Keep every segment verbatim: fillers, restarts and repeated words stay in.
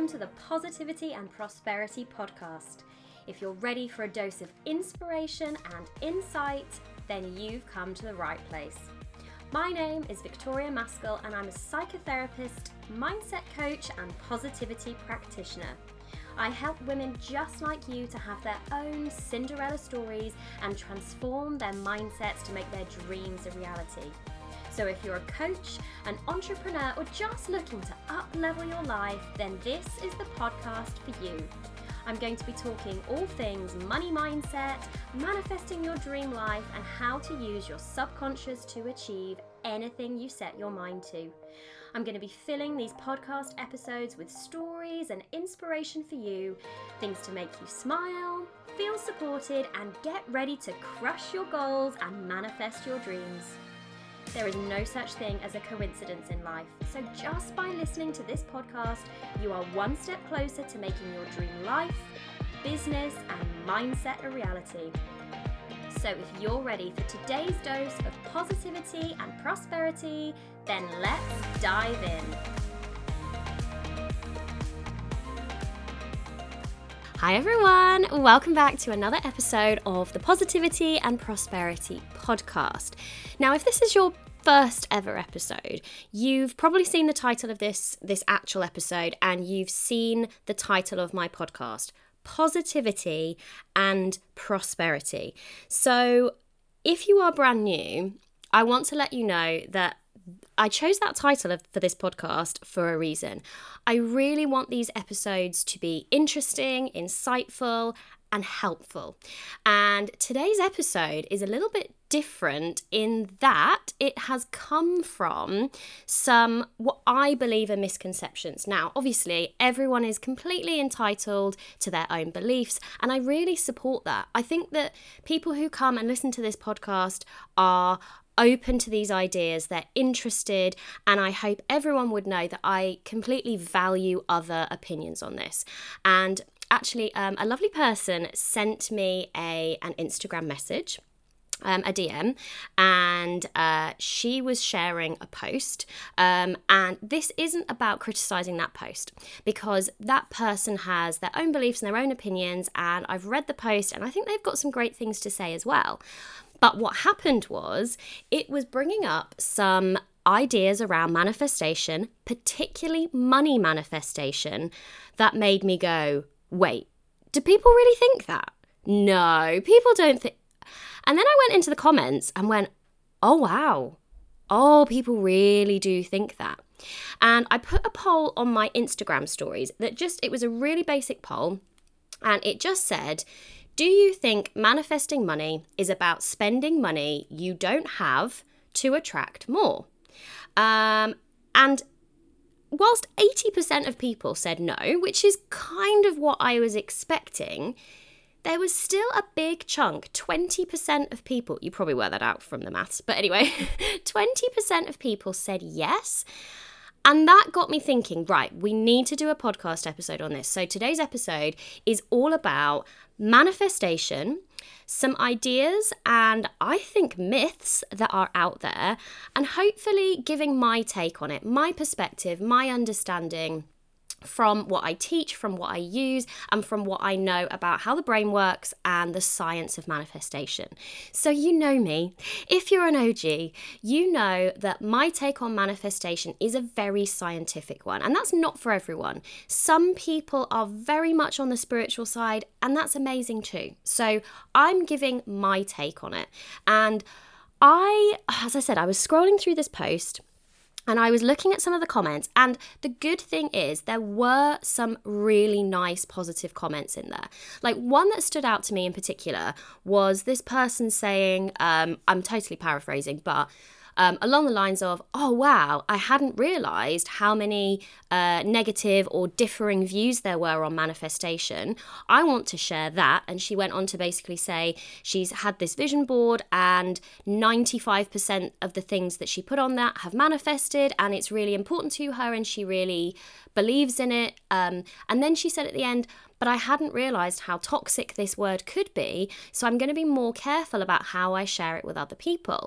welcome to the Positivity and Prosperity Podcast. If you're ready for a dose of inspiration and insight, then you've come to the right place. My name is Victoria Maskell and I'm a psychotherapist, mindset coach and positivity practitioner. I help women just like you to have their own Cinderella stories and transform their mindsets to make their dreams a reality. So if you're a coach, an entrepreneur, or just looking to up-level your life, then this is the podcast for you. I'm going to be talking all things money mindset, manifesting your dream life, and how to use your subconscious to achieve anything you set your mind to. I'm going to be filling these podcast episodes with stories and inspiration for you, things to make you smile, feel supported, and get ready to crush your goals and manifest your dreams. There is no such thing as a coincidence in life, so just by listening to this podcast, you are one step closer to making your dream life, business, and mindset a reality. So if you're ready for today's dose of positivity and prosperity, then let's dive in. Hi everyone, welcome back to another episode of the Positivity and Prosperity Podcast. Now, if this is your first ever episode, you've probably seen the title of this, this actual episode, and you've seen the title of my podcast, Positivity and Prosperity. So if you are brand new, I want to let you know that I chose that title for this podcast for a reason. I really want these episodes to be interesting, insightful, and helpful. And today's episode is a little bit different in that it has come from some what I believe are misconceptions. Now, obviously, everyone is completely entitled to their own beliefs, and I really support that. I think that people who come and listen to this podcast are open to these ideas, they're interested, and I hope everyone would know that I completely value other opinions on this. And actually, um, a lovely person sent me a an Instagram message, um, a D M, and uh, she was sharing a post, um, and this isn't about criticising that post, because that person has their own beliefs and their own opinions, and I've read the post, and I think they've got some great things to say as well. But what happened was, it was bringing up some ideas around manifestation, particularly money manifestation, that made me go, wait, do people really think that? No, people don't think. And then I went into the comments and went, oh, wow. Oh, people really do think that. And I put a poll on my Instagram stories that just, it was a really basic poll. And it just said, do you think manifesting money is about spending money you don't have to attract more? Um, and whilst eighty percent of people said no, which is kind of what I was expecting, there was still a big chunk, twenty percent of people, you probably worked that out from the maths, but anyway, twenty percent of people said yes. And that got me thinking, right, we need to do a podcast episode on this. So today's episode is all about manifestation, some ideas and I think myths that are out there, and hopefully giving my take on it, my perspective, my understanding from what I teach, from what I use, and from what I know about how the brain works and the science of manifestation. So you know me. If you're an O G, you know that my take on manifestation is a very scientific one, and that's not for everyone. Some people are very much on the spiritual side, and that's amazing too. So I'm giving my take on it. And I, as I said, I was scrolling through this post, and I was looking at some of the comments, and the good thing is there were some really nice positive comments in there. Like, one that stood out to me in particular was this person saying, um, I'm totally paraphrasing, but Um, along the lines of, oh wow, I hadn't realised how many uh, negative or differing views there were on manifestation. I want to share that. And she went on to basically say she's had this vision board and ninety-five percent of the things that she put on that have manifested, and it's really important to her and she really believes in it. Um, and then she said at the end, but I hadn't realised how toxic this word could be, so I'm going to be more careful about how I share it with other people.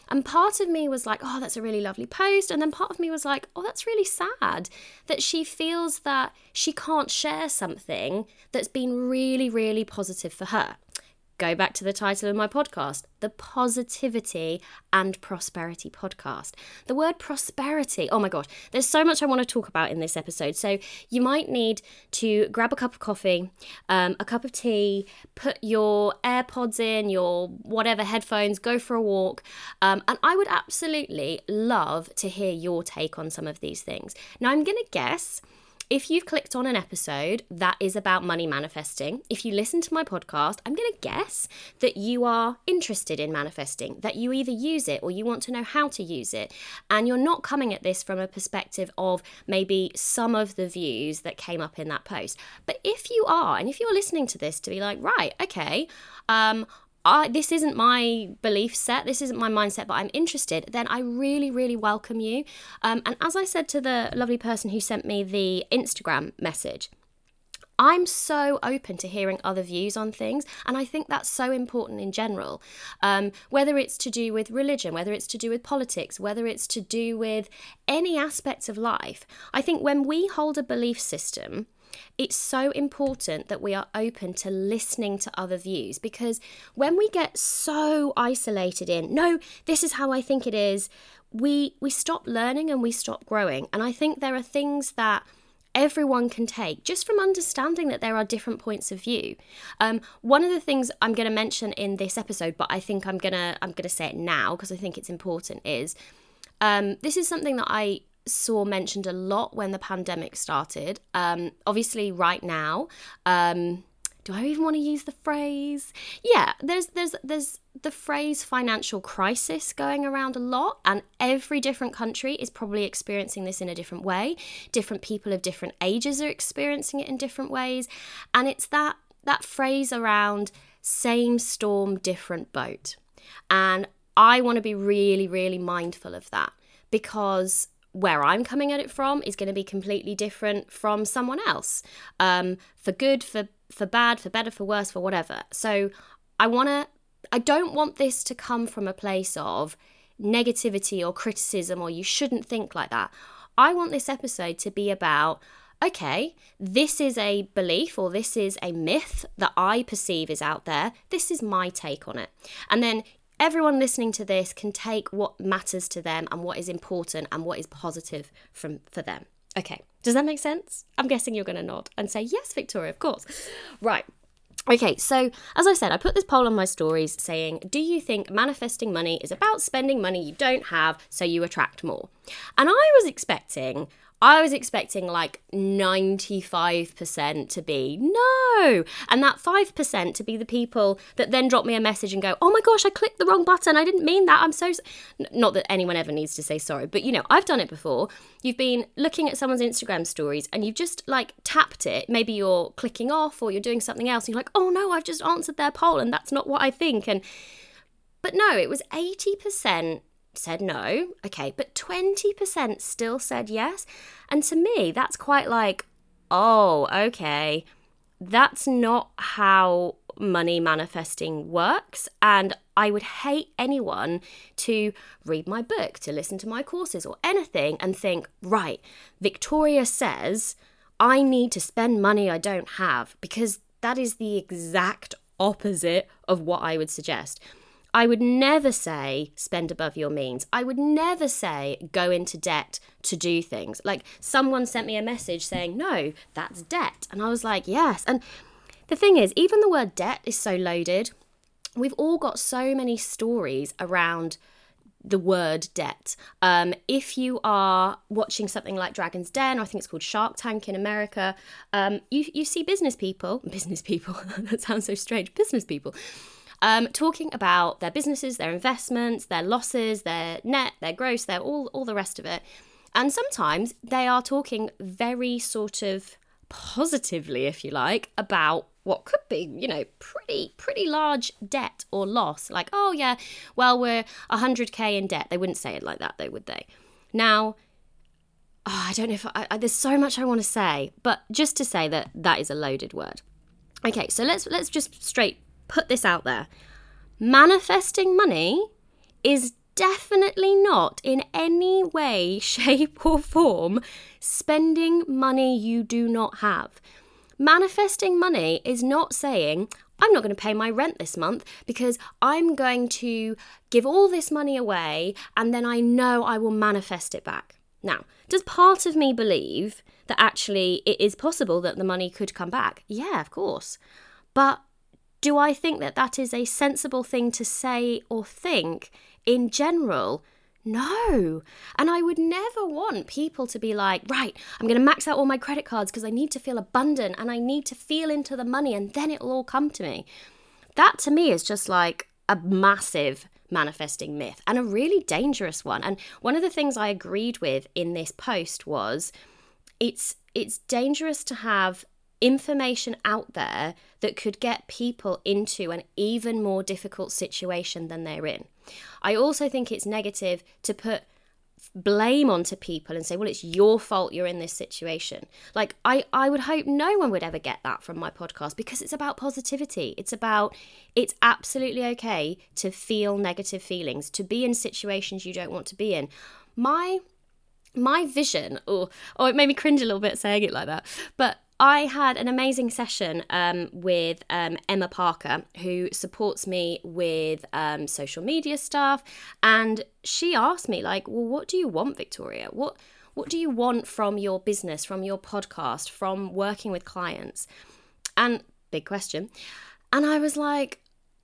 And part of me was like, oh, that's a really lovely post. And then part of me was like, oh, that's really sad that she feels that she can't share something that's been really, really positive for her. Go back to the title of my podcast, the Positivity and Prosperity Podcast. The word prosperity, oh my God, there's so much I want to talk about in this episode. So you might need to grab a cup of coffee, um, a cup of tea, put your AirPods in, your whatever headphones, go for a walk. Um, and I would absolutely love to hear your take on some of these things. Now, I'm going to guess, if you've clicked on an episode that is about money manifesting, if you listen to my podcast, I'm going to guess that you are interested in manifesting, that you either use it or you want to know how to use it. And you're not coming at this from a perspective of maybe some of the views that came up in that post. But if you are, and if you're listening to this to be like, right, okay, um, I, this isn't my belief set, this isn't my mindset, but I'm interested, then I really, really welcome you. Um, and as I said to the lovely person who sent me the Instagram message, I'm so open to hearing other views on things, and I think that's so important in general. Um, whether it's to do with religion, whether it's to do with politics, whether it's to do with any aspects of life, I think when we hold a belief system, it's so important that we are open to listening to other views, because when we get so isolated in, no, this is how I think it is, we we stop learning and we stop growing. And I think there are things that everyone can take just from understanding that there are different points of view. Um, one of the things I'm going to mention in this episode, but I think I'm gonna I'm gonna say it now because I think it's important, is um, this is something that I saw mentioned a lot when the pandemic started. Um, obviously right now, um, do I even want to use the phrase? Yeah, there's there's there's the phrase financial crisis going around a lot, and every different country is probably experiencing this in a different way. Different people of different ages are experiencing it in different ways, and it's that that phrase around same storm, different boat. And I want to be really, really mindful of that, because where I'm coming at it from is going to be completely different from someone else, um, for good, for for bad, for better, for worse, for whatever. So I want to, I don't want this to come from a place of negativity or criticism or you shouldn't think like that. I want this episode to be about, okay, this is a belief or this is a myth that I perceive is out there. This is my take on it. And then everyone listening to this can take what matters to them and what is important and what is positive from for them. Okay, does that make sense? I'm guessing you're going to nod and say, yes, Victoria, of course. Right. Okay, so as I said, I put this poll on my stories saying, do you think manifesting money is about spending money you don't have so you attract more? And I was expecting... I was expecting like ninety-five percent to be no, and that five percent to be the people that then drop me a message and go, oh my gosh, I clicked the wrong button, I didn't mean that, I'm so... so-. Not that anyone ever needs to say sorry, but you know, I've done it before. You've been looking at someone's Instagram stories and you've just like tapped it, maybe you're clicking off or you're doing something else and you're like, oh no, I've just answered their poll and that's not what I think. And but no, it was eighty percent said no, okay, but twenty percent still said yes. And to me, that's quite like, oh, okay, that's not how money manifesting works. And I would hate anyone to read my book, to listen to my courses or anything and think, right, Victoria says I need to spend money I don't have, because that is the exact opposite of what I would suggest. I would never say spend above your means. I would never say go into debt to do things. Like someone sent me a message saying, no, that's debt. And I was like, yes. And the thing is, even the word debt is so loaded. We've all got so many stories around the word debt. Um, if you are watching something like Dragon's Den, or I think it's called Shark Tank in America, um, you, you see business people, business people, that sounds so strange, business people, Um, talking about their businesses, their investments, their losses, their net, their gross, their all, all the rest of it. And sometimes they are talking very sort of positively, if you like, about what could be, you know, pretty, pretty large debt or loss. Like, oh yeah, well, we're one hundred K in debt. They wouldn't say it like that, though, would they? Now, oh, I don't know if I, I, there's so much I want to say, but just to say that that is a loaded word. Okay, so let's let's just straight put this out there. Manifesting money is definitely not in any way, shape, or form spending money you do not have. Manifesting money is not saying, I'm not going to pay my rent this month because I'm going to give all this money away and then I know I will manifest it back. Now, does part of me believe that actually it is possible that the money could come back? Yeah, of course. But do I think that that is a sensible thing to say or think in general? No. And I would never want people to be like, right, I'm going to max out all my credit cards because I need to feel abundant and I need to feel into the money and then it'll all come to me. That to me is just like a massive manifesting myth and a really dangerous one. And one of the things I agreed with in this post was it's it's dangerous to have information out there that could get people into an even more difficult situation than they're in. I also think it's negative to put blame onto people and say, well, it's your fault you're in this situation. Like, I, I would hope no one would ever get that from my podcast because it's about positivity. It's about, it's absolutely okay to feel negative feelings, to be in situations you don't want to be in. My, my vision, oh, oh, it made me cringe a little bit saying it like that, but I had an amazing session um, with um, Emma Parker, who supports me with um, social media stuff. And she asked me, like, well, what do you want, Victoria? What what do you want from your business, from your podcast, from working with clients? And big question. And I was like,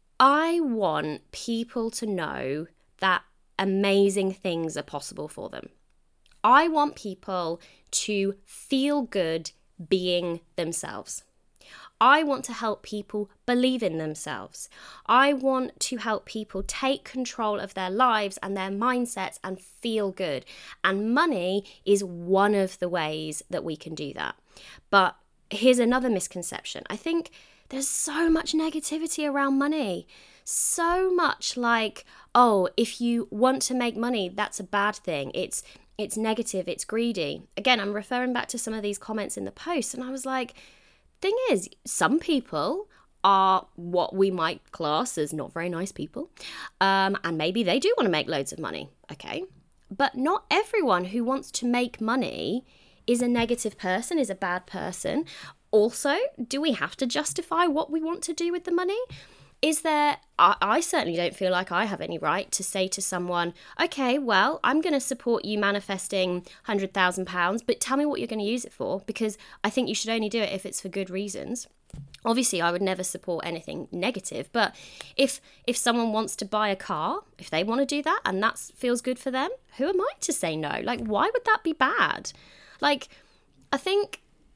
I want people to know that amazing things are possible for them. I want people to feel good being themselves. I want to help people believe in themselves. I want to help people take control of their lives and their mindsets and feel good. And money is one of the ways that we can do that. But here's another misconception. I think there's so much negativity around money. So much like, oh, if you want to make money, that's a bad thing. It's It's negative, it's greedy. Again, I'm referring back to some of these comments in the post, and I was like, thing is, some people are what we might class as not very nice people, um, and maybe they do want to make loads of money, okay? But not everyone who wants to make money is a negative person, is a bad person. Also, do we have to justify what we want to do with the money? Is there, I, I certainly don't feel like I have any right to say to someone, okay, well, I'm going to support you manifesting one hundred thousand pounds, but tell me what you're going to use it for, because I think you should only do it if it's for good reasons. Obviously, I would never support anything negative, but if if someone wants to buy a car, if they want to do that and that feels good for them, who am I to say no? Like, why would that be bad? Like, I think,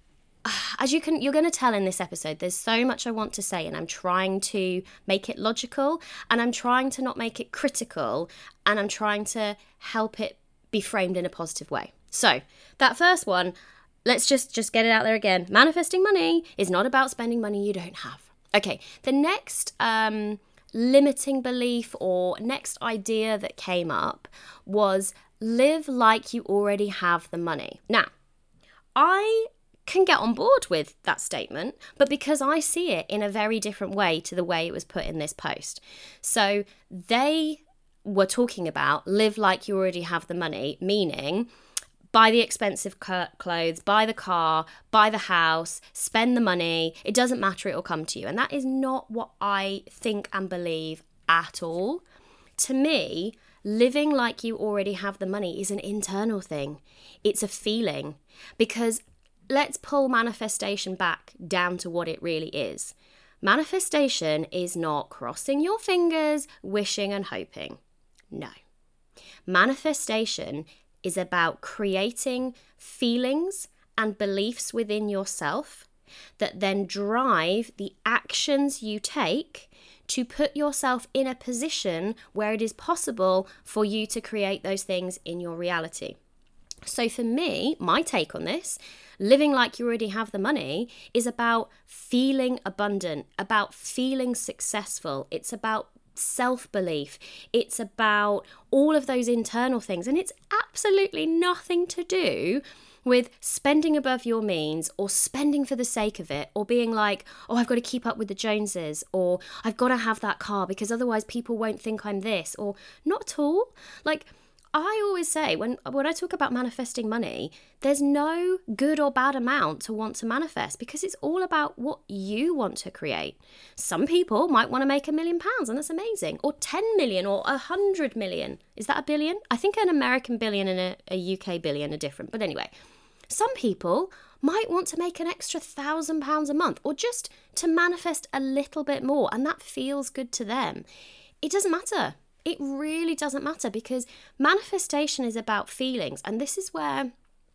as you can, you're going to tell in this episode, there's so much I want to say, and I'm trying to make it logical, and I'm trying to not make it critical, and I'm trying to help it be framed in a positive way. So that first one, let's just, just get it out there again. Manifesting money is not about spending money you don't have. Okay, the next um, limiting belief or next idea that came up was live like you already have the money. Now, I can get on board with that statement, but because I see it in a very different way to the way it was put in this post. So they were talking about live like you already have the money, meaning buy the expensive clothes, buy the car, buy the house, spend the money. It doesn't matter, it'll come to you. And that is not what I think and believe at all. To me, living like you already have the money is an internal thing. It's a feeling, because let's pull manifestation back down to what it really is. Manifestation is not crossing your fingers, wishing and hoping. No. Manifestation is about creating feelings and beliefs within yourself that then drive the actions you take to put yourself in a position where it is possible for you to create those things in your reality. So for me, my take on this, living like you already have the money, is about feeling abundant, about feeling successful. It's about self-belief. It's about all of those internal things. And it's absolutely nothing to do with spending above your means, or spending for the sake of it, or being like, oh, I've got to keep up with the Joneses, or I've got to have that car because otherwise people won't think I'm this, or not at all. Like, I always say, when when I talk about manifesting money, there's no good or bad amount to want to manifest, because it's all about what you want to create. Some people might want to make a million pounds, and that's amazing. Or ten million, or a hundred million. Is that a billion? I think an American billion and a, a U K billion are different. But anyway, some people might want to make an extra thousand pounds a month, or just to manifest a little bit more, and that feels good to them. It doesn't matter. It really doesn't matter, because manifestation is about feelings. And this is where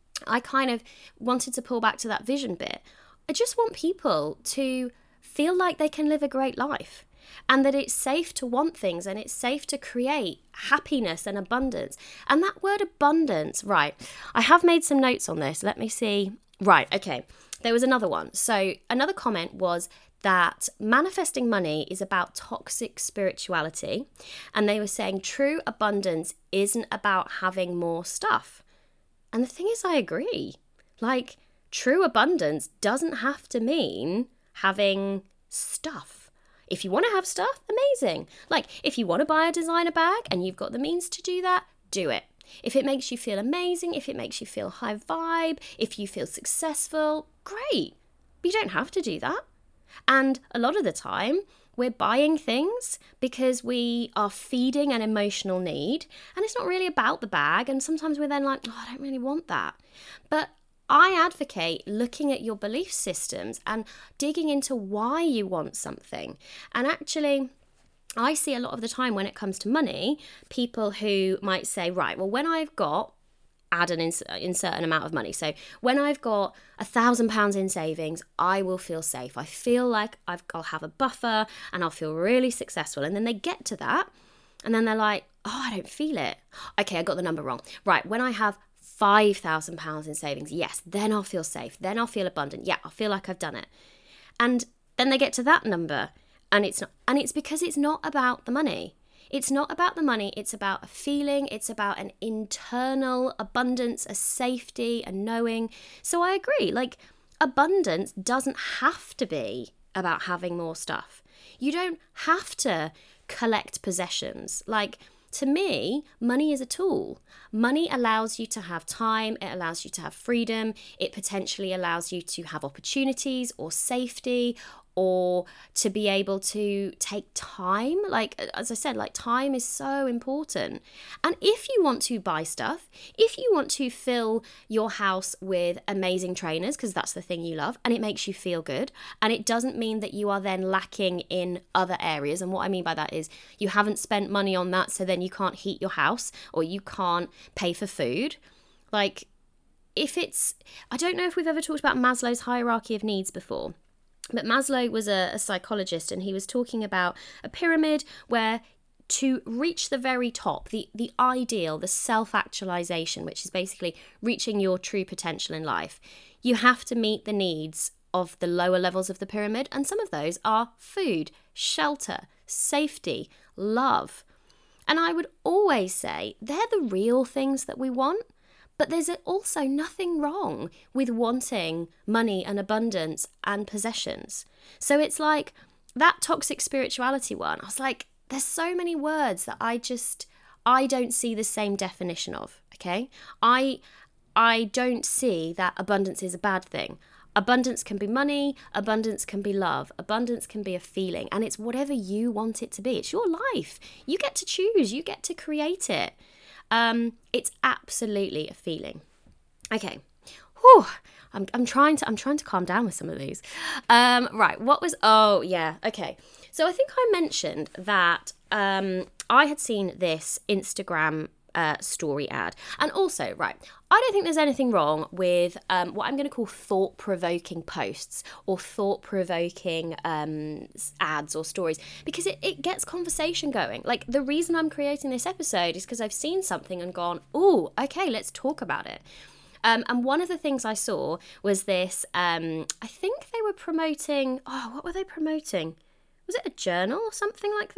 I kind of wanted to pull back to that vision bit. I just want people to feel like they can live a great life, and that it's safe to want things, and it's safe to create happiness and abundance. And that word abundance, right, I have made some notes on this. Let me see. Right, okay. There was another one. So another comment was that manifesting money is about toxic spirituality. And they were saying true abundance isn't about having more stuff. And the thing is, I agree. Like, true abundance doesn't have to mean having stuff. If you want to have stuff, amazing. Like, if you want to buy a designer bag and you've got the means to do that, do it. If it makes you feel amazing, if it makes you feel high vibe, if you feel successful, great. But you don't have to do that. And a lot of the time, we're buying things because we are feeding an emotional need, and it's not really about the bag. And sometimes we're then like, oh, I don't really want that. But I advocate looking at your belief systems and digging into why you want something. And actually, I see a lot of the time when it comes to money, people who might say, right, well, when I've got add an ins- insert an amount of money. So when I've got a thousand pounds in savings, I will feel safe. I feel like I've, I'll have a buffer and I'll feel really successful. And then they get to that and then they're like, oh, I don't feel it. Okay, I got the number wrong. Right, when I have five thousand pounds in savings, yes, then I'll feel safe. Then I'll feel abundant. Yeah, I'll feel like I've done it. And then they get to that number and it's not, and it's because it's not about the money. It's not about the money, it's about a feeling, it's about an internal abundance, a safety, a knowing. So I agree, like, abundance doesn't have to be about having more stuff. You don't have to collect possessions. Like, to me, money is a tool. Money allows you to have time, it allows you to have freedom, it potentially allows you to have opportunities or safety, or to be able to take time. Like, as I said, like, time is so important. And if you want to buy stuff, if you want to fill your house with amazing trainers, because that's the thing you love, and it makes you feel good, and it doesn't mean that you are then lacking in other areas. And what I mean by that is you haven't spent money on that, so then you can't heat your house, or you can't pay for food. Like, if it's, I don't know if we've ever talked about Maslow's hierarchy of needs before. But Maslow was a, a psychologist, and he was talking about a pyramid where to reach the very top, the, the ideal, the self-actualization, which is basically reaching your true potential in life, you have to meet the needs of the lower levels of the pyramid. And some of those are food, shelter, safety, love. And I would always say they're the real things that we want. But there's also nothing wrong with wanting money and abundance and possessions. So it's like that toxic spirituality one. I was like, there's so many words that I just, I don't see the same definition of, okay? I, I don't see that abundance is a bad thing. Abundance can be money, abundance can be love, abundance can be a feeling, and it's whatever you want it to be. It's your life. You get to choose, you get to create it. Um, it's absolutely a feeling. Okay. Whew. I'm I'm trying to I'm trying to calm down with some of these. Um, right. What was? Oh yeah. Okay. So I think I mentioned that um, I had seen this Instagram uh, story ad, and also right. I don't think there's anything wrong with um, what I'm going to call thought-provoking posts or thought-provoking um, ads or stories, because it, it gets conversation going. Like, the reason I'm creating this episode is because I've seen something and gone, oh, okay, let's talk about it. Um, and one of the things I saw was this, um, I think they were promoting, oh, what were they promoting? Was it a journal or something like that?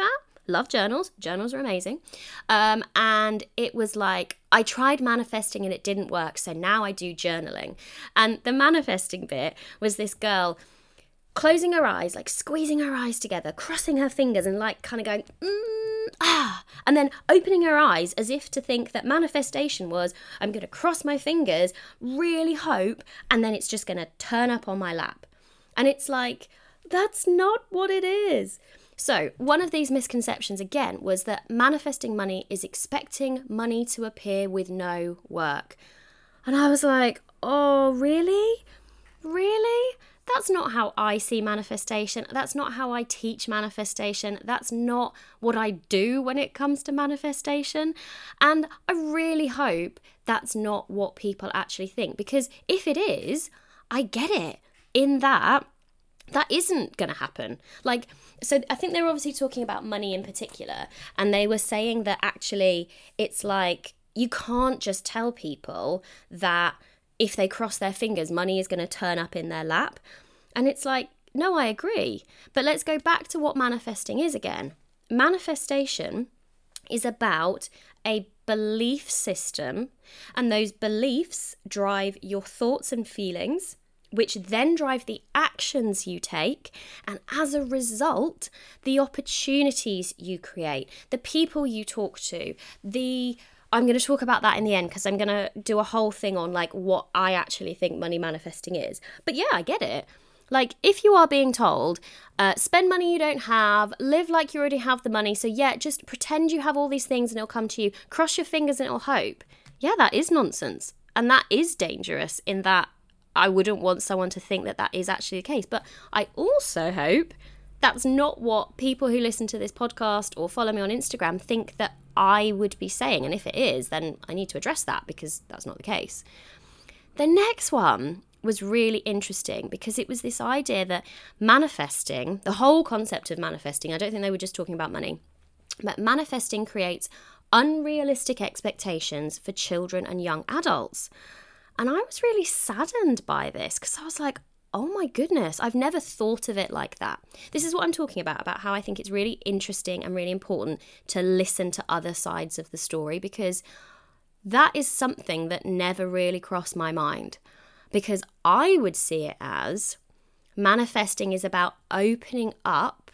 Love journals. Journals are amazing. Um, and it was like, I tried manifesting and it didn't work. So now I do journaling. And the manifesting bit was this girl closing her eyes, like squeezing her eyes together, crossing her fingers and like kind of going, mm, ah, and then opening her eyes as if to think that manifestation was, I'm going to cross my fingers, really hope, and then it's just going to turn up on my lap. And it's like, that's not what it is. So one of these misconceptions, again, was that manifesting money is expecting money to appear with no work. And I was like, oh, really? Really? That's not how I see manifestation. That's not how I teach manifestation. That's not what I do when it comes to manifestation. And I really hope that's not what people actually think. Because if it is, I get it. In that, that isn't going to happen. Like, so I think they were obviously talking about money in particular, and they were saying that actually it's like you can't just tell people that if they cross their fingers, money is going to turn up in their lap. And it's like, no, I agree. But let's go back to what manifesting is again. Manifestation is about a belief system, and those beliefs drive your thoughts and feelings, which then drive the actions you take, and as a result, the opportunities you create, the people you talk to, the... I'm going to talk about that in the end because I'm going to do a whole thing on like what I actually think money manifesting is. But yeah, I get it. Like if you are being told, uh, spend money you don't have, live like you already have the money. So yeah, just pretend you have all these things and it'll come to you. Cross your fingers and it'll hope. Yeah, that is nonsense. And that is dangerous in that I wouldn't want someone to think that that is actually the case. But I also hope that's not what people who listen to this podcast or follow me on Instagram think that I would be saying. And if it is, then I need to address that because that's not the case. The next one was really interesting because it was this idea that manifesting, the whole concept of manifesting, I don't think they were just talking about money, but manifesting creates unrealistic expectations for children and young adults. And I was really saddened by this because I was like, oh my goodness, I've never thought of it like that. This is what I'm talking about, about how I think it's really interesting and really important to listen to other sides of the story, because that is something that never really crossed my mind. Because I would see it as manifesting is about opening up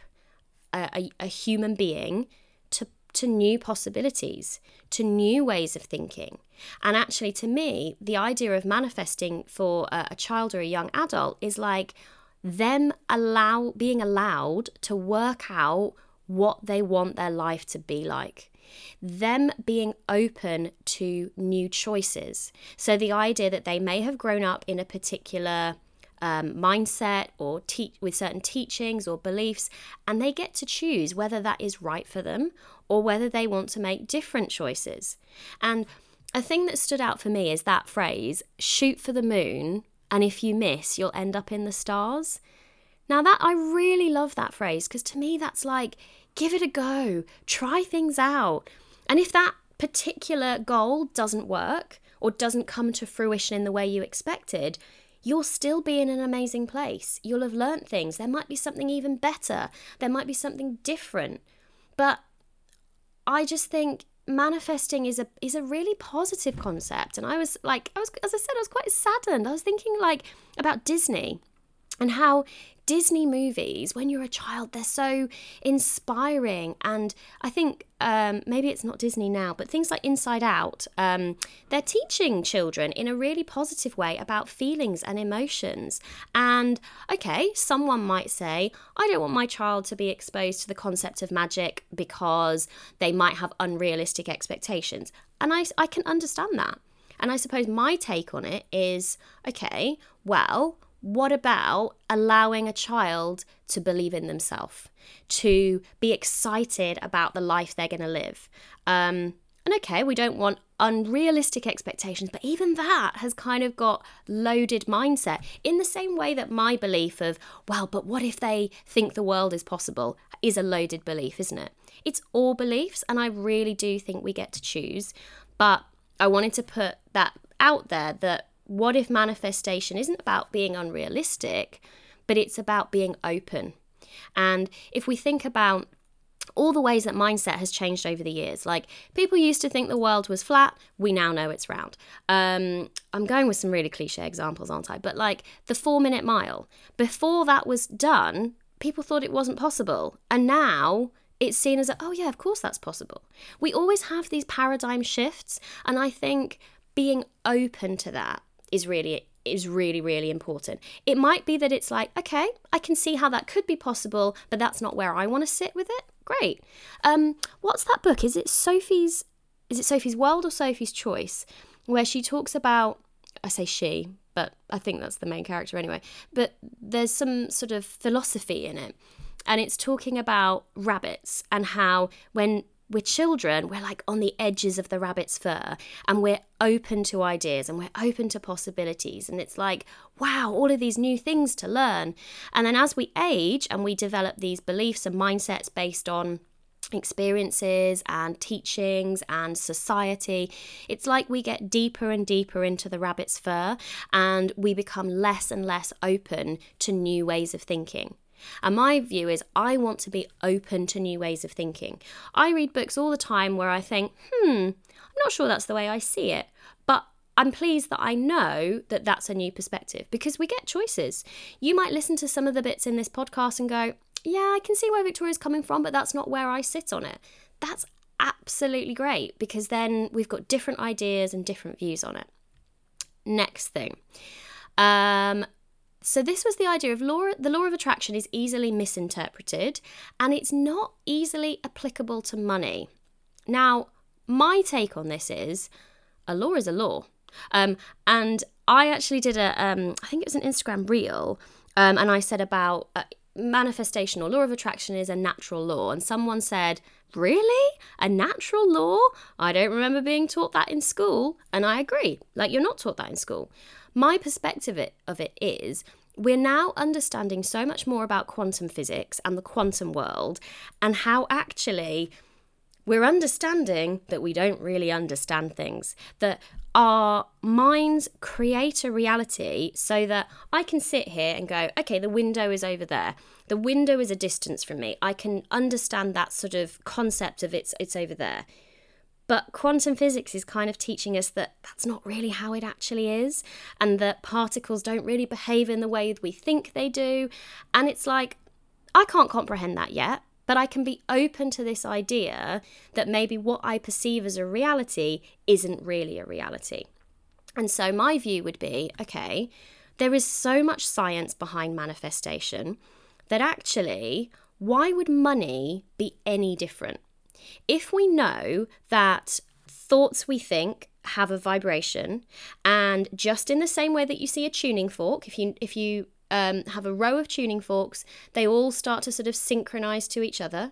a, a, a human being to, to new possibilities, to new ways of thinking. And actually, to me, the idea of manifesting for a, a child or a young adult is like them allow being allowed to work out what they want their life to be like. Them being open to new choices. So the idea that they may have grown up in a particular um, mindset or te- with certain teachings or beliefs, and they get to choose whether that is right for them or whether they want to make different choices. And a thing that stood out for me is that phrase, shoot for the moon, and if you miss, you'll end up in the stars. Now that I really love that phrase, because to me that's like, give it a go, try things out. And if that particular goal doesn't work or doesn't come to fruition in the way you expected, you'll still be in an amazing place. You'll have learnt things. There might be something even better. There might be something different. But I just think manifesting is a is a really positive concept. And I was like, I was as I said, I was quite saddened. I was thinking like about Disney and how Disney movies, when you're a child, they're so inspiring. And I think um, maybe it's not Disney now, but things like Inside Out, um, they're teaching children in a really positive way about feelings and emotions. And okay, someone might say, I don't want my child to be exposed to the concept of magic because they might have unrealistic expectations. And I, I can understand that. And I suppose my take on it is, okay, well, what about allowing a child to believe in themselves, to be excited about the life they're going to live? Um, and okay, we don't want unrealistic expectations, but even that has kind of got loaded mindset in the same way that my belief of, well, but what if they think the world is possible is a loaded belief, isn't it? It's all beliefs, and I really do think we get to choose. But I wanted to put that out there that what if manifestation isn't about being unrealistic, but it's about being open? And if we think about all the ways that mindset has changed over the years. Like, people used to think the world was flat. We now know it's round. Um, I'm going with some really cliche examples, aren't I? But like the four minute mile, before that was done, people thought it wasn't possible. And now it's seen as, a, oh yeah, of course that's possible. We always have these paradigm shifts. And I think being open to that is really is really, really important. It might be that it's like, okay, I can see how that could be possible, but that's not where I want to sit with it. Great. Um, what's that book? Is it Sophie's, is it Sophie's World or Sophie's Choice? Where she talks about, I say she, but I think that's the main character anyway, but there's some sort of philosophy in it. And it's talking about rabbits and how when we're children, we're like on the edges of the rabbit's fur and we're open to ideas and we're open to possibilities. And it's like, wow, all of these new things to learn. And then as we age and we develop these beliefs and mindsets based on experiences and teachings and society, it's like we get deeper and deeper into the rabbit's fur and we become less and less open to new ways of thinking. And my view is I want to be open to new ways of thinking. I read books all the time where I think, hmm, I'm not sure that's the way I see it, but I'm pleased that I know that that's a new perspective because we get choices. You might listen to some of the bits in this podcast and go, yeah, I can see where Victoria's coming from, but that's not where I sit on it. That's absolutely great because then we've got different ideas and different views on it. Next thing. Um... So this was the idea of law. The law of attraction is easily misinterpreted and it's not easily applicable to money. Now, my take on this is a law is a law. Um, and I actually did a, um, I think it was an Instagram reel, um, and I said about uh, manifestation or law of attraction is a natural law. And someone said, really? A natural law? I don't remember being taught that in school. And I agree. Like, you're not taught that in school. My perspective of it is we're now understanding so much more about quantum physics and the quantum world and how actually we're understanding that we don't really understand things, that our minds create a reality so that I can sit here and go, okay, the window is over there. The window is a distance from me. I can understand that sort of concept of it's it's over there. But quantum physics is kind of teaching us that that's not really how it actually is, and that particles don't really behave in the way we think they do. And it's like, I can't comprehend that yet, but I can be open to this idea that maybe what I perceive as a reality isn't really a reality. And so my view would be, okay, there is so much science behind manifestation that actually, why would money be any different? If we know that thoughts we think have a vibration, and just in the same way that you see a tuning fork, if you if you um, have a row of tuning forks, they all start to sort of synchronize to each other.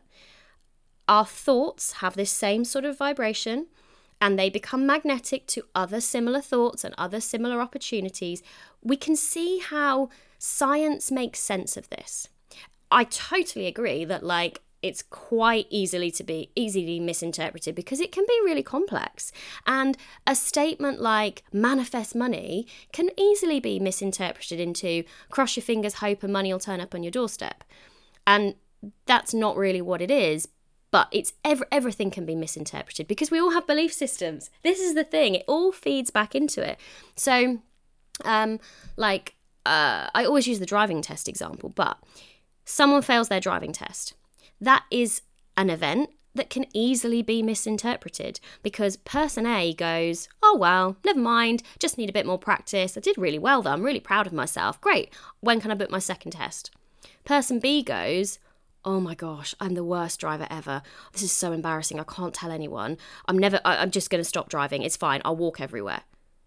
Our thoughts have this same sort of vibration, and they become magnetic to other similar thoughts and other similar opportunities. We can see how science makes sense of this. I totally agree that, like, it's quite easily to be easily misinterpreted because it can be really complex. And a statement like manifest money can easily be misinterpreted into cross your fingers, hope and money will turn up on your doorstep. And that's not really what it is. But it's every, everything can be misinterpreted because we all have belief systems. This is the thing. It all feeds back into it. So, um, like, uh, I always use the driving test example, but someone fails their driving test. That is an event that can easily be misinterpreted because person A goes, oh, well, never mind, just need a bit more practice. I did really well though. I'm really proud of myself. Great. When can I book my second test? Person B goes, oh my gosh, I'm the worst driver ever. This is so embarrassing. I can't tell anyone. I'm never, I, I'm just going to stop driving. It's fine. I'll walk everywhere.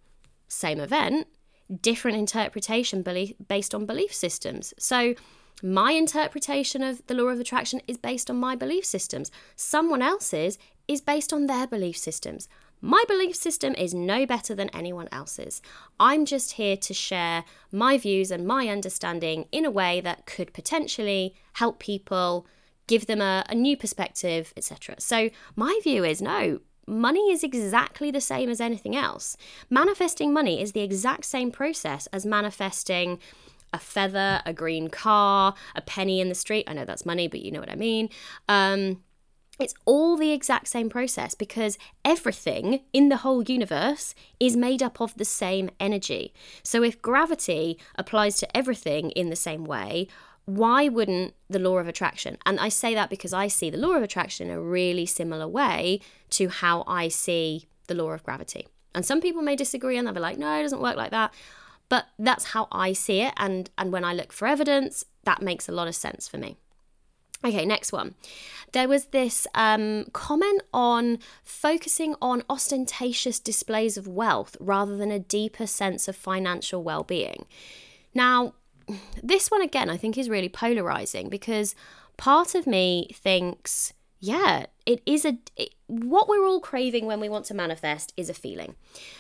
Same event, different interpretation belief, based on belief systems. So my interpretation of the law of attraction is based on my belief systems. Someone else's is based on their belief systems. My belief system is no better than anyone else's. I'm just here to share my views and my understanding in a way that could potentially help people, give them a, a new perspective, et cetera. So my view is no, money is exactly the same as anything else. Manifesting money is the exact same process as manifesting a feather, a green car, a penny in the street. I know that's money, but you know what I mean. Um, It's all the exact same process because everything in the whole universe is made up of the same energy. So if gravity applies to everything in the same way, why wouldn't the law of attraction? And I say that because I see the law of attraction in a really similar way to how I see the law of gravity. And some people may disagree and they'll be like, no, it doesn't work like that. But that's how I see it. And, and when I look for evidence, that makes a lot of sense for me. Okay, next one. There was this um, comment on focusing on ostentatious displays of wealth rather than a deeper sense of financial well-being. Now, this one again, I think is really polarizing because part of me thinks, yeah, it is a, it, what we're all craving when we want to manifest is a feeling.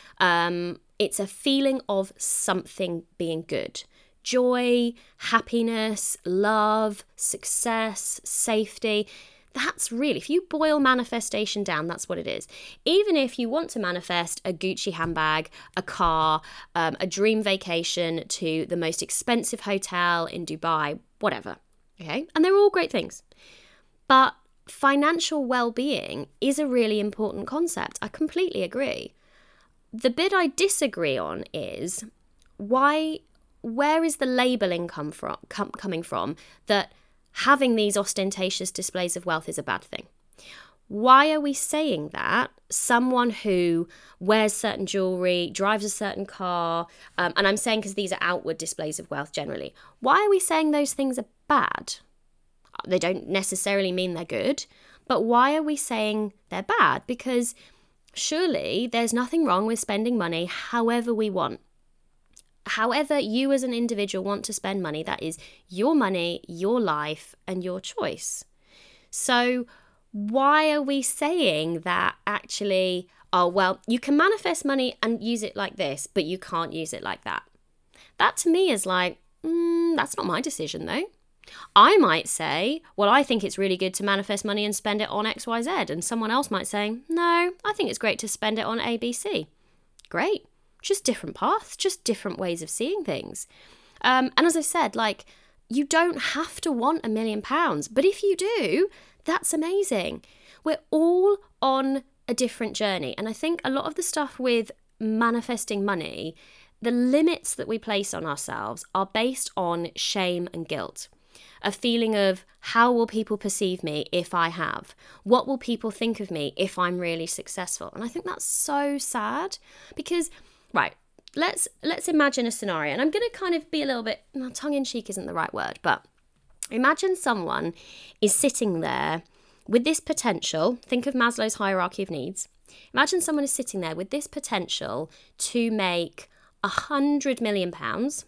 Um, it's a feeling of something being good. Joy, happiness, love, success, safety. That's really, if you boil manifestation down, that's what it is. Even if you want to manifest a Gucci handbag, a car, um, a dream vacation to the most expensive hotel in Dubai, whatever, okay? And they're all great things. But financial well-being is a really important concept. I completely agree. The bit I disagree on is why... where is the labeling come from, com- coming from that having these ostentatious displays of wealth is a bad thing? Why are we saying that someone who wears certain jewelry, drives a certain car, um, and I'm saying because these are outward displays of wealth generally, why are we saying those things are bad? They don't necessarily mean they're good, but why are we saying they're bad? Because surely there's nothing wrong with spending money however we want. However you as an individual want to spend money, that is your money, your life, and your choice. So why are we saying that actually, oh, well, you can manifest money and use it like this, but you can't use it like that? That to me is like, mm, that's not my decision though. I might say, well, I think it's really good to manifest money and spend it on X, Y, Z. And someone else might say, no, I think it's great to spend it on A, B, C. Great. Just different paths, just different ways of seeing things. Um, and as I said, like, you don't have to want a million pounds, but if you do, that's amazing. We're all on a different journey. And I think a lot of the stuff with manifesting money, the limits that we place on ourselves are based on shame and guilt. A feeling of, how will people perceive me if I have? What will people think of me if I'm really successful? And I think that's so sad because, right, let's let's imagine a scenario. And I'm going to kind of be a little bit, well, tongue-in-cheek isn't the right word, but imagine someone is sitting there with this potential. Think of Maslow's hierarchy of needs. Imagine someone is sitting there with this potential to make a hundred million pounds,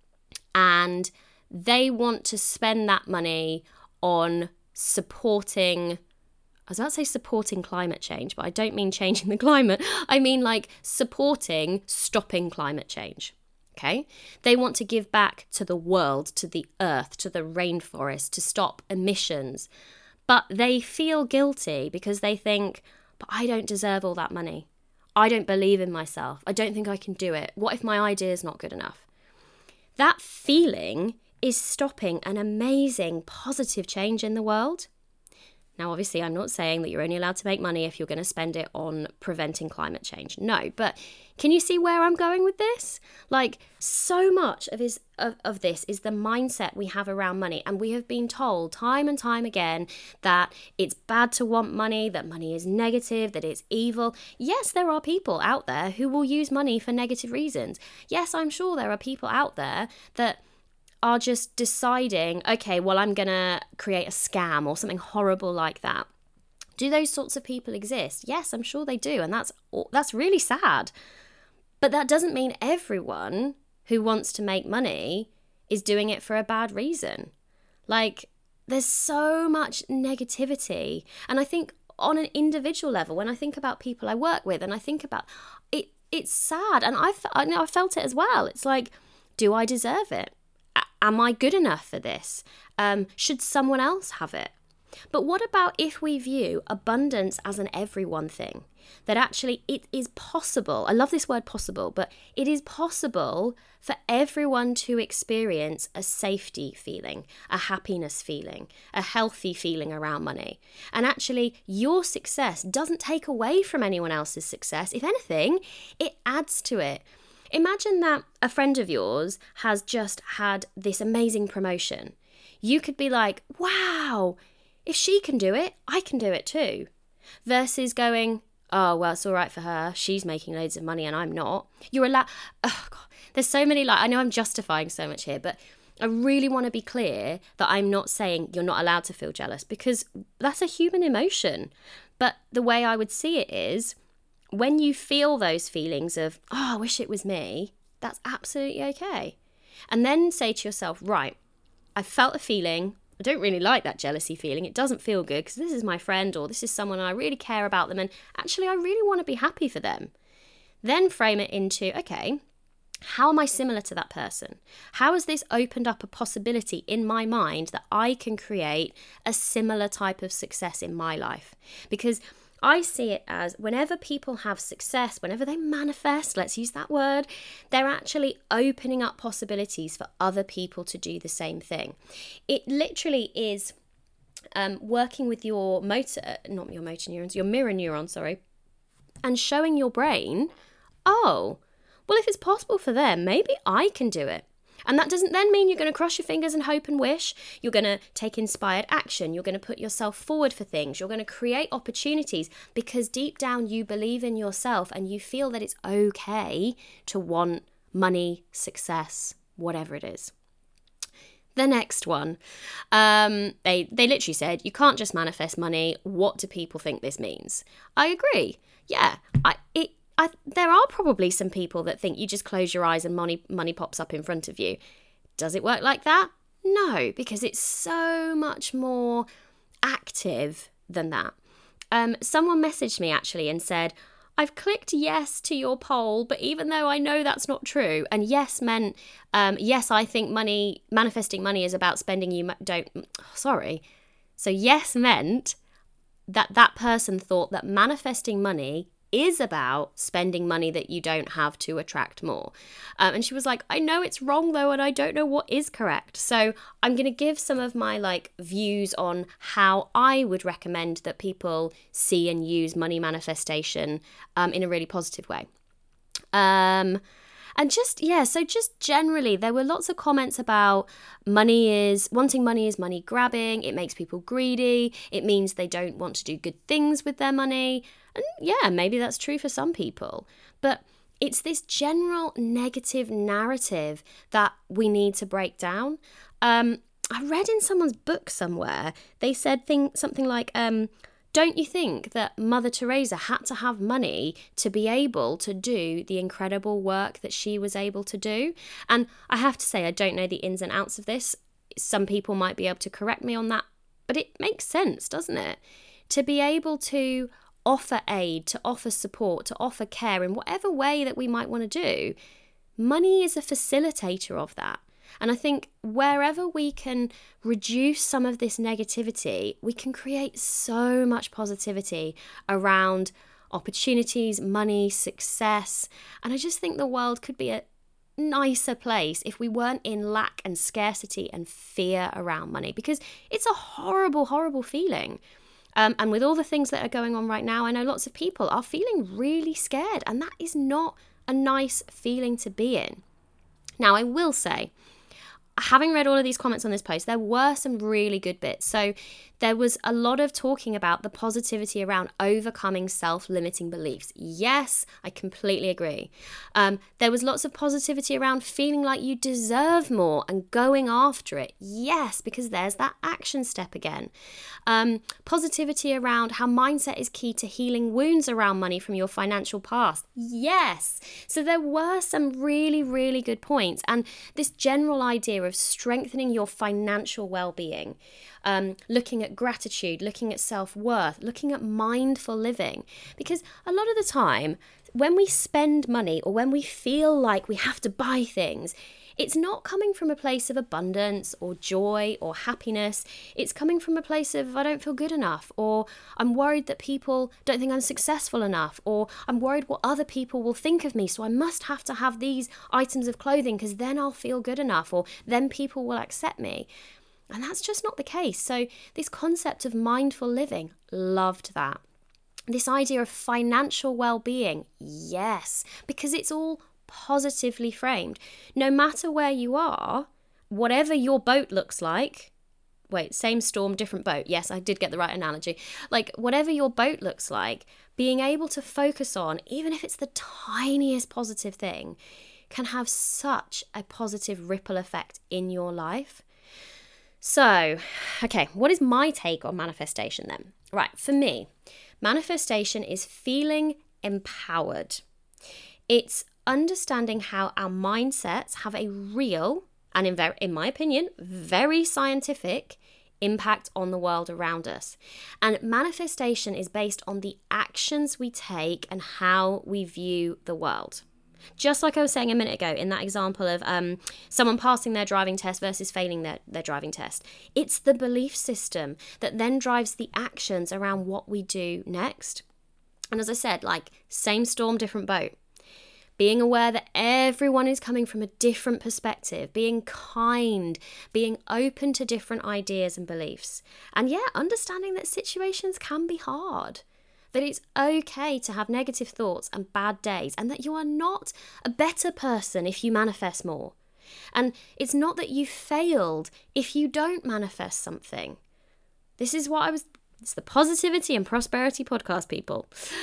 and they want to spend that money on supporting, I was about to say supporting climate change, but I don't mean changing the climate. I mean like supporting stopping climate change, okay? They want to give back to the world, to the earth, to the rainforest, to stop emissions. But they feel guilty because they think, but I don't deserve all that money. I don't believe in myself. I don't think I can do it. What if my idea is not good enough? That feeling is stopping an amazing positive change in the world. Now, obviously, I'm not saying that you're only allowed to make money if you're going to spend it on preventing climate change. No, but can you see where I'm going with this? Like, so much of, his, of, of this is the mindset we have around money. And we have been told time and time again that it's bad to want money, that money is negative, that it's evil. Yes, there are people out there who will use money for negative reasons. Yes, I'm sure there are people out there that are just deciding, okay, well, I'm going to create a scam or something horrible like that. Do those sorts of people exist? Yes, I'm sure they do. And that's that's really sad. But that doesn't mean everyone who wants to make money is doing it for a bad reason. Like, there's so much negativity. And I think on an individual level, when I think about people I work with and I think about it, it's sad. And I, I know I felt it as well. It's like, do I deserve it? Am I good enough for this? Um, should someone else have it? But what about if we view abundance as an everyone thing? that actually it is possible. I love this word possible, but it is possible for everyone to experience a safety feeling, a happiness feeling, a healthy feeling around money. And actually, your success doesn't take away from anyone else's success. If anything, it adds to it. Imagine that a friend of yours has just had this amazing promotion. You could be like, wow, if she can do it, I can do it too. Versus going, oh, well, it's all right for her. She's making loads of money and I'm not. You're allowed. Oh, God. There's so many, like, I know I'm justifying so much here, but I really want to be clear that I'm not saying you're not allowed to feel jealous, because that's a human emotion. But the way I would see it is, when you feel those feelings of, oh, I wish it was me, that's absolutely okay. And then say to yourself, right, I felt a feeling. I don't really like that jealousy feeling. It doesn't feel good because this is my friend, or this is someone I really care about them, and actually I really want to be happy for them. Then frame it into, okay, how am I similar to that person? How has this opened up a possibility in my mind that I can create a similar type of success in my life? Because I see it as whenever people have success, whenever they manifest, let's use that word, they're actually opening up possibilities for other people to do the same thing. It literally is um, working with your motor, not your motor neurons, your mirror neurons, sorry, and showing your brain, oh, well, if it's possible for them, maybe I can do it. And that doesn't then mean you're going to cross your fingers and hope and wish. You're going to take inspired action. You're going to put yourself forward for things. You're going to create opportunities because deep down you believe in yourself and you feel that it's okay to want money, success, whatever it is. The next one, um, they, they literally said, you can't just manifest money. What do people think this means? I agree. Yeah, I it. I, there are probably some people that think you just close your eyes and money money pops up in front of you. Does it work like that? No, because it's so much more active than that. Um, someone messaged me actually and said, I've clicked yes to your poll, but even though I know that's not true, and yes meant, um, yes, I think money, manifesting money is about spending you, don't, sorry. So yes meant that that person thought that manifesting money is about spending money that you don't have to attract more. Um, and she was like, I know it's wrong though, and I don't know what is correct. So I'm going to give some of my like views on how I would recommend that people see and use money manifestation um, in a really positive way. Um, and just, yeah, so just generally, there were lots of comments about money is, wanting money is money grabbing. It makes people greedy. It means they don't want to do good things with their money. And yeah, maybe that's true for some people. But it's this general negative narrative that we need to break down. Um, I read in someone's book somewhere, they said thing, something like, um, don't you think that Mother Teresa had to have money to be able to do the incredible work that she was able to do? And I have to say, I don't know the ins and outs of this. Some people might be able to correct me on that, but it makes sense, doesn't it? To be able to offer aid, to offer support, to offer care in whatever way that we might want to do, money is a facilitator of that. And I think wherever we can reduce some of this negativity, we can create so much positivity around opportunities, money, success. And I just think the world could be a nicer place if we weren't in lack and scarcity and fear around money, because it's a horrible, horrible feeling. Um, and with all the things that are going on right now, I know lots of people are feeling really scared, and that is not a nice feeling to be in. Now, I will say, having read all of these comments on this post, there were some really good bits. So there was a lot of talking about the positivity around overcoming self-limiting beliefs. Yes, I completely agree. Um, there was lots of positivity around feeling like you deserve more and going after it. Yes, because there's that action step again. Um, positivity around how mindset is key to healing wounds around money from your financial past. Yes. So there were some really, really good points. And this general idea of strengthening your financial well-being, um, looking at gratitude, looking at self-worth, looking at mindful living. Because a lot of the time, when we spend money or when we feel like we have to buy things, it's not coming from a place of abundance or joy or happiness. It's coming from a place of, I don't feel good enough, or I'm worried that people don't think I'm successful enough, or I'm worried what other people will think of me, so I must have to have these items of clothing because then I'll feel good enough, or then people will accept me. And that's just not the case. So this concept of mindful living, loved that. This idea of financial well-being, yes, because it's all positively framed. No matter where you are, whatever your boat looks like, wait, same storm, different boat. Yes, I did get the right analogy. Like, whatever your boat looks like, being able to focus on, even if it's the tiniest positive thing, can have such a positive ripple effect in your life. So, okay, what is my take on manifestation then? Right, for me, manifestation is feeling empowered. It's understanding how our mindsets have a real, and in, ver- in my opinion, very scientific impact on the world around us. And manifestation is based on the actions we take and how we view the world. Just like I was saying a minute ago in that example of um, someone passing their driving test versus failing their, their driving test. It's the belief system that then drives the actions around what we do next. And as I said, like, same storm, different boat. Being aware that everyone is coming from a different perspective, being kind, being open to different ideas and beliefs. And yeah, understanding that situations can be hard, that it's okay to have negative thoughts and bad days, and that you are not a better person if you manifest more. And it's not that you failed if you don't manifest something. This is what I was, it's the Positivity and Prosperity Podcast, people.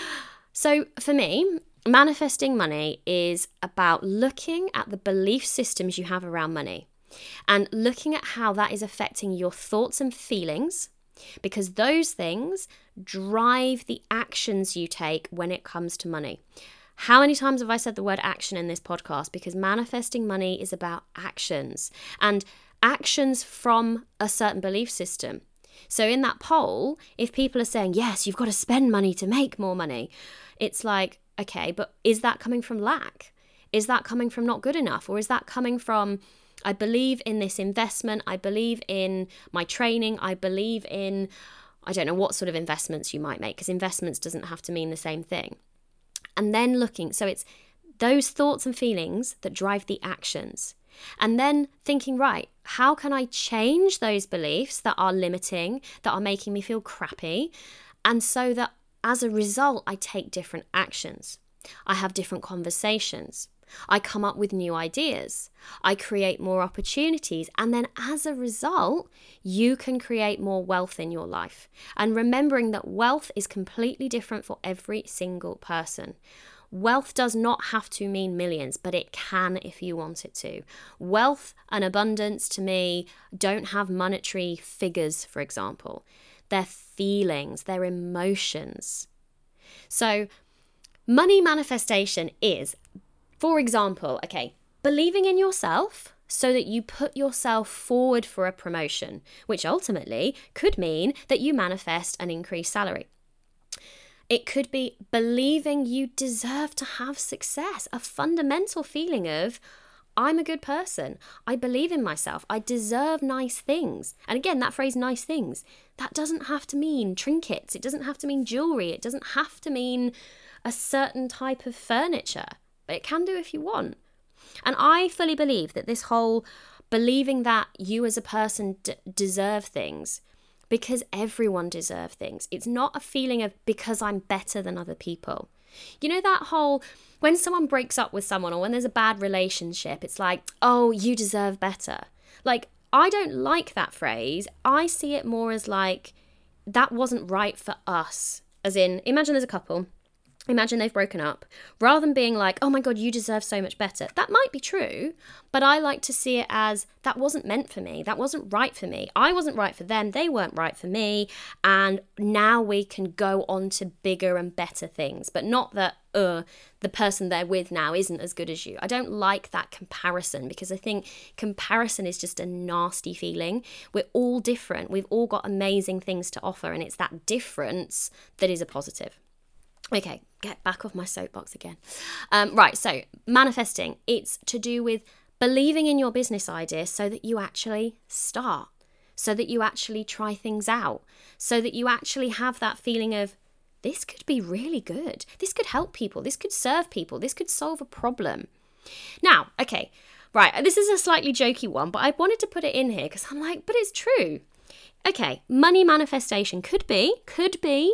So for me, manifesting money is about looking at the belief systems you have around money and looking at how that is affecting your thoughts and feelings, because those things drive the actions you take when it comes to money. How many times have I said the word action in this podcast? Because manifesting money is about actions, and actions from a certain belief system. So in that poll, if people are saying, yes, you've got to spend money to make more money, it's like, okay, but is that coming from lack? Is that coming from not good enough? Or is that coming from, I believe in this investment, I believe in my training, I believe in, I don't know what sort of investments you might make, because investments doesn't have to mean the same thing. And then looking, so it's those thoughts and feelings that drive the actions. And then thinking, right, how can I change those beliefs that are limiting, that are making me feel crappy? And so that as a result, I take different actions. I have different conversations. I come up with new ideas. I create more opportunities. And then as a result, you can create more wealth in your life. And remembering that wealth is completely different for every single person. Wealth does not have to mean millions, but it can if you want it to. Wealth and abundance to me don't have monetary figures, for example. They're feelings, they're emotions. So money manifestation is, for example, okay, believing in yourself so that you put yourself forward for a promotion, which ultimately could mean that you manifest an increased salary. It could be believing you deserve to have success, a fundamental feeling of, I'm a good person. I believe in myself. I deserve nice things. And again, that phrase, nice things, that doesn't have to mean trinkets. It doesn't have to mean jewelry. It doesn't have to mean a certain type of furniture, but it can do if you want. And I fully believe that this whole believing that you as a person d- deserve things, because everyone deserves things. It's not a feeling of because I'm better than other people. You know that whole, when someone breaks up with someone or when there's a bad relationship, it's like, oh, you deserve better. Like, I don't like that phrase. I see it more as like, that wasn't right for us. As in, imagine there's a couple. Imagine they've broken up. Rather than being like, oh my God, you deserve so much better. That might be true, but I like to see it as that wasn't meant for me. That wasn't right for me. I wasn't right for them. They weren't right for me. And now we can go on to bigger and better things, but not that uh, the person they're with now isn't as good as you. I don't like that comparison, because I think comparison is just a nasty feeling. We're all different. We've all got amazing things to offer, and it's that difference that is a positive. Okay, get back off my soapbox again. Um, right, so manifesting, it's to do with believing in your business idea so that you actually start, so that you actually try things out, so that you actually have that feeling of, this could be really good. This could help people. This could serve people. This could solve a problem. Now, okay, right, this is a slightly jokey one, but I wanted to put it in here because I'm like, but it's true. Okay, money manifestation could be, could be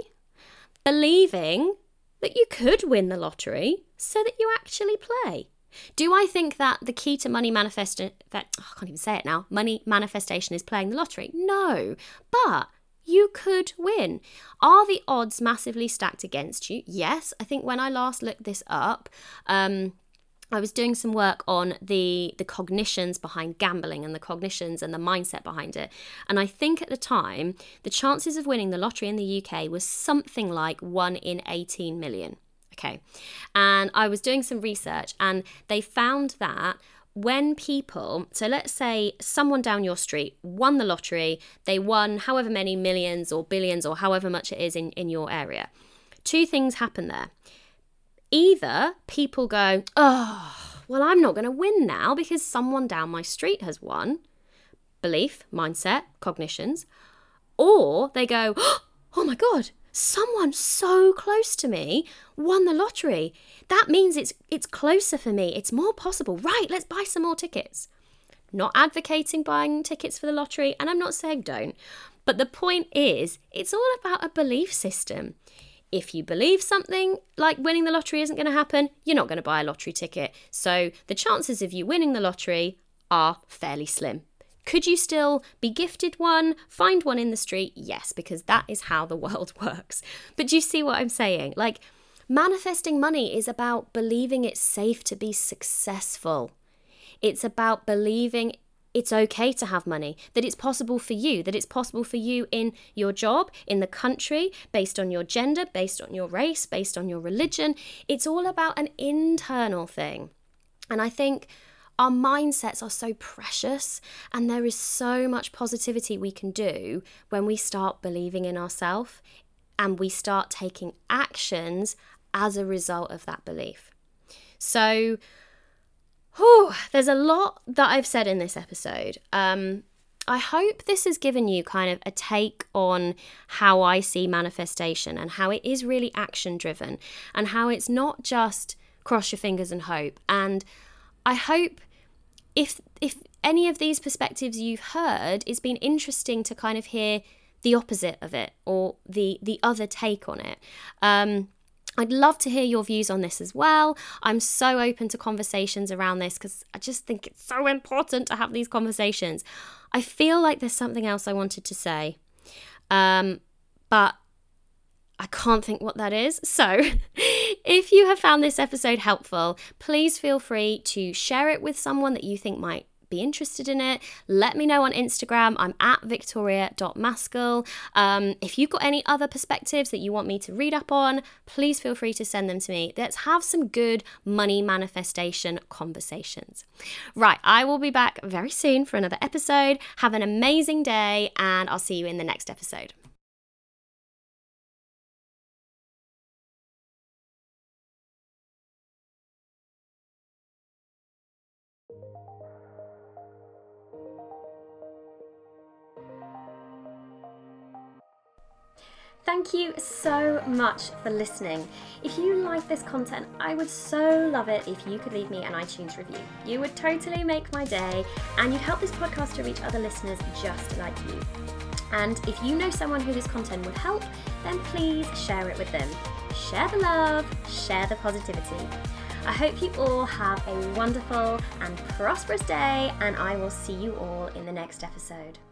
believing that you could win the lottery so that you actually play. Do I think that the key to money manifestation, that oh, I can't even say it now, money manifestation is playing the lottery? No, but you could win. Are the odds massively stacked against you? Yes. I think when I last looked this up, um, I was doing some work on the, the cognitions behind gambling and the cognitions and the mindset behind it. And I think at the time, the chances of winning the lottery in the U K was something like one in eighteen million. Okay. And I was doing some research and they found that when people, so let's say someone down your street won the lottery, they won however many millions or billions or however much it is in, in your area. Two things happen there. Either people go, oh, well, I'm not going to win now because someone down my street has won. Belief, mindset, cognitions. Or they go, oh my God, someone so close to me won the lottery. That means it's it's closer for me. It's more possible. Right, let's buy some more tickets. Not advocating buying tickets for the lottery, and I'm not saying don't. But the point is, it's all about a belief system. If you believe something like winning the lottery isn't going to happen, you're not going to buy a lottery ticket. So the chances of you winning the lottery are fairly slim. Could you still be gifted one, find one in the street? Yes, because that is how the world works. But do you see what I'm saying? Like, manifesting money is about believing it's safe to be successful. It's about believing it's okay to have money, that it's possible for you, that it's possible for you in your job, in the country, based on your gender, based on your race, based on your religion. It's all about an internal thing. And I think our mindsets are so precious and there is so much positivity we can do when we start believing in ourselves and we start taking actions as a result of that belief. So, whew, there's a lot that I've said in this episode. Um, I hope this has given you kind of a take on how I see manifestation and how it is really action driven and how it's not just cross your fingers and hope. And I hope if if any of these perspectives you've heard, it's been interesting to kind of hear the opposite of it or the the other take on it. Um, I'd love to hear your views on this as well. I'm so open to conversations around this because I just think it's so important to have these conversations. I feel like there's something else I wanted to say, um, but I can't think what that is. So if you have found this episode helpful, please feel free to share it with someone that you think might be interested in it. Let me know on Instagram. I'm at victoria dot maskell. Um, if you've got any other perspectives that you want me to read up on, please feel free to send them to me. Let's have some good money manifestation conversations. Right, I will be back very soon for another episode. Have an amazing day and I'll see you in the next episode. Thank you so much for listening. If you like this content, I would so love it if you could leave me an iTunes review. You would totally make my day and you'd help this podcast to reach other listeners just like you. And if you know someone who this content would help, then please share it with them. Share the love, share the positivity. I hope you all have a wonderful and prosperous day, and I will see you all in the next episode.